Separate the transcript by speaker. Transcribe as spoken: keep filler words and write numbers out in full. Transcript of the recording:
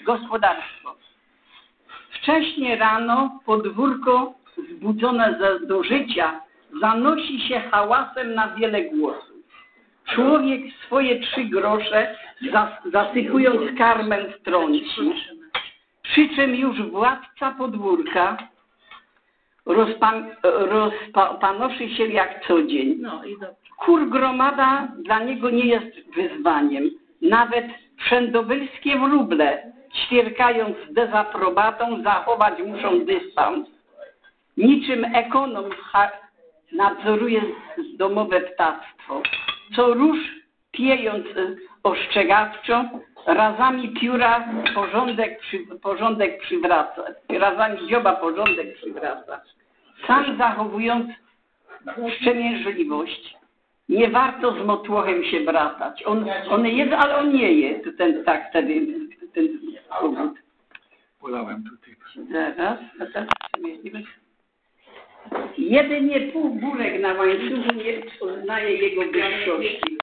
Speaker 1: gospodarstwo. Wcześnie rano podwórko zbudzone do życia zanosi się hałasem na wiele głosów. Człowiek swoje trzy grosze zasypując karmem wtrąci, przy czym już władca podwórka rozpan, rozpanoszy się jak co dzień. Kur gromada dla niego nie jest wyzwaniem. Nawet wszędobylskie wróble, ćwierkając dezaprobatą, zachować muszą dystans. Niczym ekonom nadzoruje domowe ptactwo. Co róż piejąc ostrzegawczo, razami pióra porządek, przy, porządek przywraca. Razami dzioba porządek przywraca. Sam zachowując wstrzemięźliwość. Nie warto z motłochem się bratać. On, on jest, ale on nie jest. Ten, tak, wtedy ten powód.
Speaker 2: Polałem tutaj.
Speaker 1: Zaraz, zaraz. Jedynie pół burek na łańcuchu nie uznaje jego wyższości.